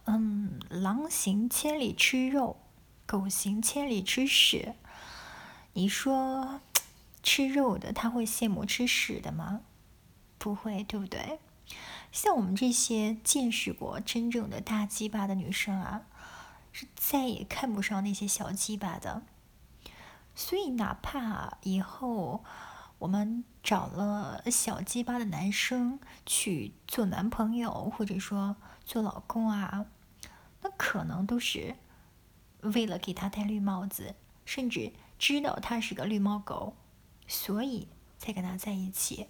狼行千里吃肉，狗行千里吃屎。你说吃肉的他会羡慕吃屎的吗？不会，对不对？像我们这些见识过真正的大鸡巴的女生啊，是再也看不上那些小鸡巴的。所以哪怕以后我们找了小鸡巴的男生去做男朋友，或者说做老公啊，那可能都是为了给他戴绿帽子，甚至知道他是个绿帽狗，所以才跟他在一起。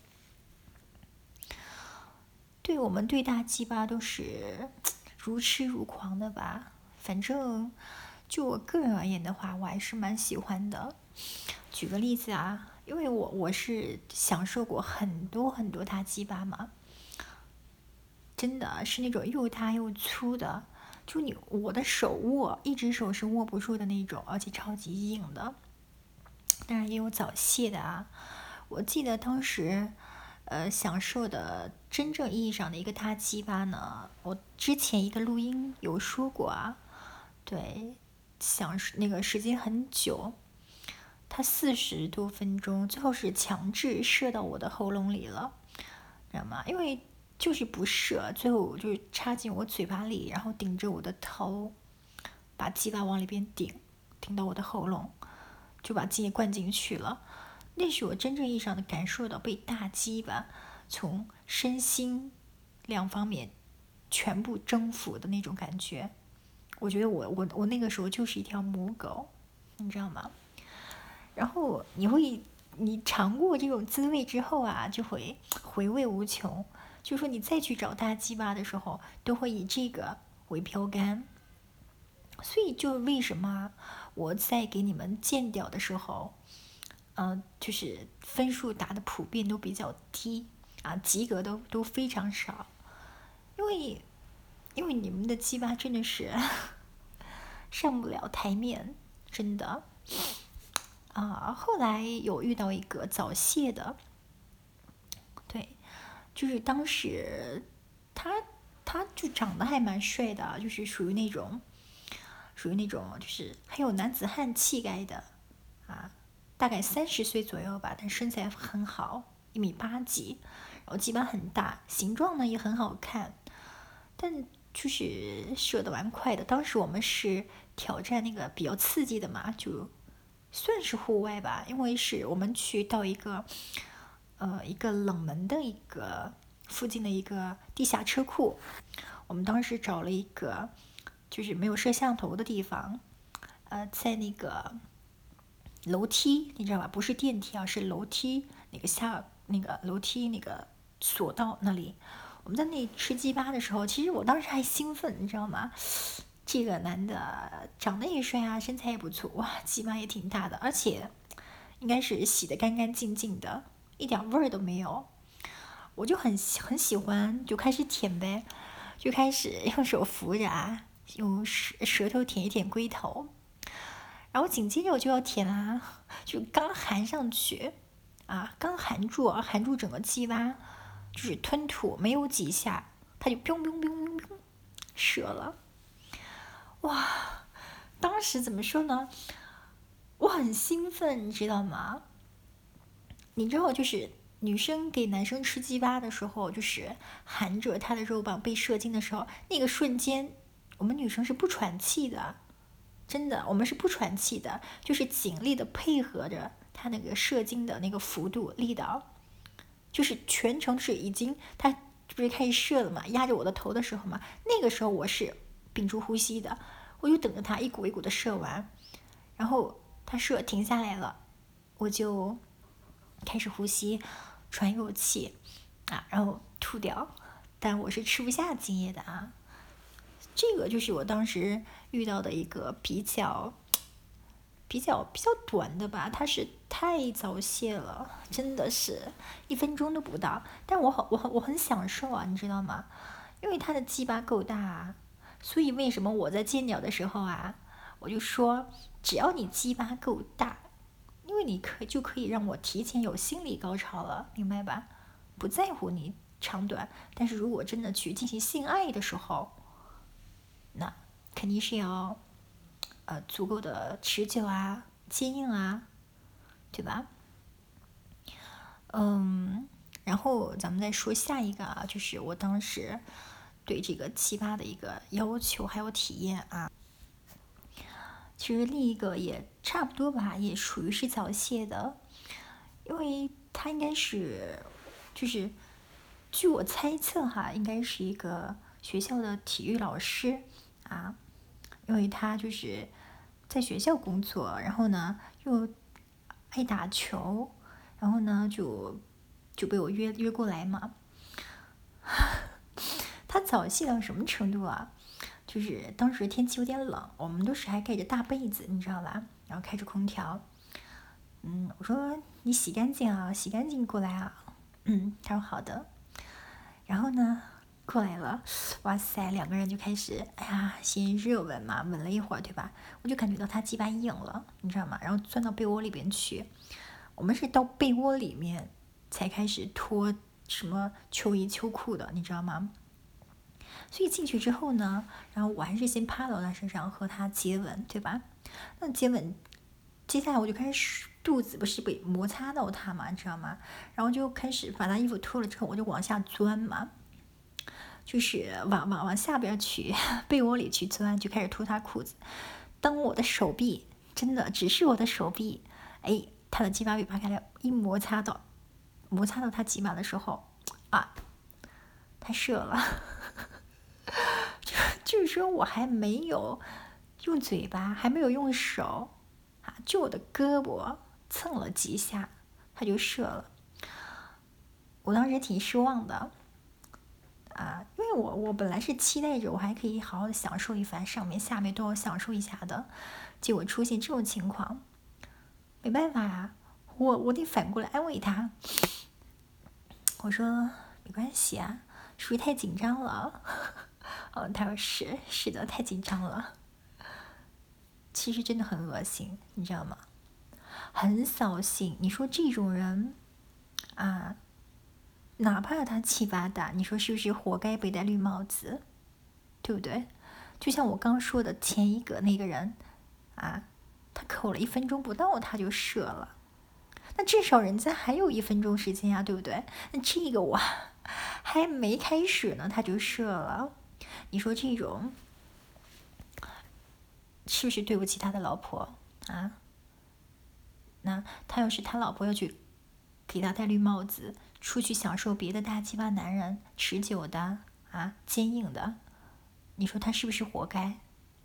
对，我们对大鸡巴都是如痴如狂的吧。反正就我个人而言的话，我还是蛮喜欢的。举个例子啊，因为我是享受过很多很多大鸡巴嘛，真的是那种又大又粗的，就我的手握一只手是握不住的那种，而且超级硬的。当然也有早泄的啊。我记得当时，享受的真正意义上的一个大鸡巴呢，我之前一个录音有说过啊。对，那个时间很久，他40多分钟，最后是强制射到我的喉咙里了，知道吗？因为就是不射，最后就是插进我嘴巴里，然后顶着我的头，把鸡巴往里边顶到我的喉咙，就把精液灌进去了。那是我真正意义上的感受到被大鸡巴从身心两方面全部征服的那种感觉。我觉得我那个时候就是一条母狗，你知道吗？然后你尝过这种滋味之后啊，就会回味无穷。就说你再去找大鸡巴的时候，都会以这个为标杆。所以就为什么我在给你们鉴屌的时候，就是分数打的普遍都比较低啊，及格都非常少，因为你们的鸡巴真的是上不了台面，真的啊。后来有遇到一个早泄的，对，就是当时他就长得还蛮帅的，就是属于那种就是很有男子汉气概的啊，大概30岁左右吧，但身材很好，1米8几，然后鸡巴很大，形状呢也很好看，但就是射得蛮快的。当时我们是挑战那个比较刺激的嘛，就算是户外吧，因为是我们去到一个冷门的一个附近的一个地下车库，我们当时找了一个就是没有摄像头的地方，在那个楼梯，你知道吧？不是电梯啊，是楼梯那个楼梯那个索道那里。我们在那里吃鸡巴的时候，其实我当时还兴奋，你知道吗？这个男的长得也帅啊，身材也不错，哇，鸡巴也挺大的，而且应该是洗得干干净净的，一点味儿都没有。我就很喜欢，就开始舔呗，就开始用手扶着啊，用舌头舔一舔龟头，然后紧接着我就要舔啦，就刚含上去啊，刚含住整个鸡巴，就是吞吐，没有几下，它就砰砰砰砰砰射了。哇，当时怎么说呢？我很兴奋，你知道吗？你知道，就是女生给男生吃鸡巴的时候，就是含着他的肉棒被射精的时候，那个瞬间，我们女生是不喘气的，真的，我们是不喘气的，就是尽力的配合着他那个射精的那个幅度力道，就是全程是已经他不是开始射了嘛，压着我的头的时候嘛，那个时候我是屏住呼吸的，我就等着他一股一股的射完，然后他射停下来了，我就开始呼吸，喘一口气啊，然后吐掉。但我是吃不下精液的啊。这个就是我当时遇到的一个比较短的吧，它是太早泄了，真的是1分钟都不到。但我很享受啊，你知道吗？因为它的鸡巴够大啊，所以为什么我在见鸟的时候啊，我就说只要你鸡巴够大，因为就可以让我提前有心理高潮了，明白吧？不在乎你长短，但是如果真的去进行性爱的时候， 那肯定是要足够的持久啊、坚硬啊，对吧？然后咱们再说下一个啊，就是我当时对这个鸡巴的一个要求还有体验啊。其实另一个也差不多吧，也属于是早泄的，因为他应该是，就是据我猜测哈，应该是一个学校的体育老师啊，因为他就是在学校工作，然后呢又爱打球，然后呢就被我约过来嘛。他早泄到什么程度啊？就是当时天气有点冷，我们都是还盖着大被子，你知道吧？然后开着空调。我说你洗干净啊，洗干净过来啊。他说好的。然后呢，过来了，哇塞，两个人就开始，哎呀，先热吻嘛，吻了一会儿，对吧？我就感觉到他鸡巴硬了，你知道吗？然后钻到被窝里边去。我们是到被窝里面才开始脱什么秋衣秋裤的，你知道吗？所以进去之后呢，然后我还是先趴到他身上和他接吻，对吧？那接吻，接下来我就开始肚子不是被摩擦到他嘛，你知道吗？然后就开始把他衣服脱了之后，我就往下钻嘛，就是往下边去被窝里去钻，就开始脱他裤子。当我的手臂真的只是我的手臂，哎，他的鸡巴被扒开来，一摩擦到他鸡巴的时候，啊，他射了。就是说我还没有用嘴巴，还没有用手啊，就我的胳膊蹭了几下，他就射了。我当时挺失望的啊，因为我本来是期待着我还可以好好的享受一番，上面下面都要享受一下的，结果出现这种情况，没办法啊，我得反过来安慰他，我说没关系啊，属于太紧张了。他说是的，太紧张了。其实真的很恶心，你知道吗？很扫兴。你说这种人啊，哪怕他气八大，你说是不是活该被戴绿帽子？对不对？就像我刚说的前一个那个人啊，他口了1分钟不到他就射了，那至少人家还有1分钟时间啊，对不对？那这个我还没开始呢，他就射了。你说这种是不是对不起他的老婆啊？那他要是他老婆要去给他戴绿帽子，出去享受别的大鸡巴男人持久的啊坚硬的，你说他是不是活该？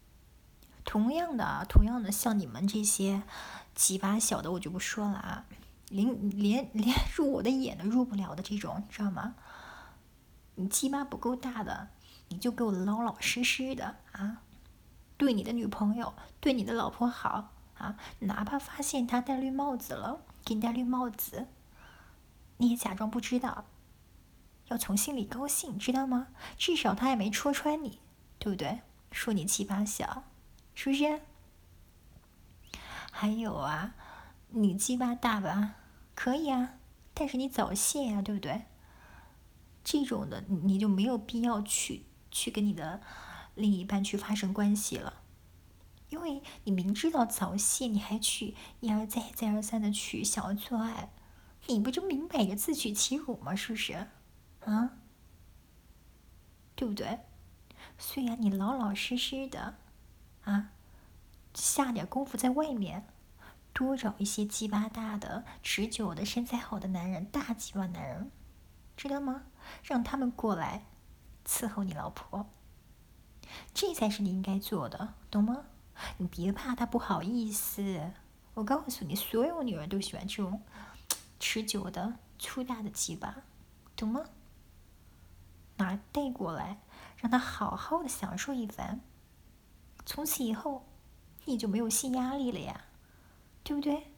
同样的，像你们这些鸡巴小的，我就不说了啊，连入我的眼都入不了的这种，知道吗？你鸡巴不够大的，你就给我老老实实的啊，对你的女朋友，对你的老婆好啊，哪怕发现她戴绿帽子了，给你戴绿帽子，你也假装不知道，要从心里高兴，知道吗？至少他也没戳穿你，对不对？说你鸡巴小，是不是？还有啊，你鸡巴大吧，可以啊，但是你早泄呀，对不对？这种的你就没有必要去跟你的另一半去发生关系了，因为你明知道早泄，你还去一而再再而三的去想要做爱，你不就明摆着自取其辱吗？是不是？啊，对不对？所以啊，你老老实实的啊，下点功夫在外面，多找一些鸡巴大的、持久的、身材好的男人，大鸡巴男人，知道吗？让他们过来伺候你老婆，这才是你应该做的，懂吗？你别怕他不好意思，我告诉你，所有女人都喜欢这种持久的、粗大的鸡巴，懂吗？拿带过来，让他好好的享受一番，从此以后你就没有性压力了呀，对不对？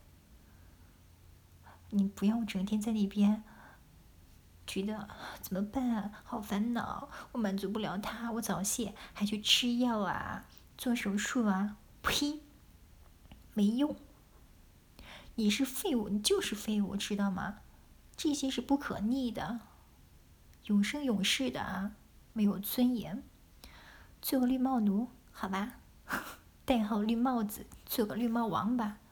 你不要整天在那边觉得怎么办啊？好烦恼，我满足不了他，我早泄还去吃药啊，做手术啊，呸，没用！你是废物，你就是废物，知道吗？这些是不可逆的，永生永世的啊，没有尊严。 做个绿帽奴，好吧，戴好绿帽子，做个绿帽王吧。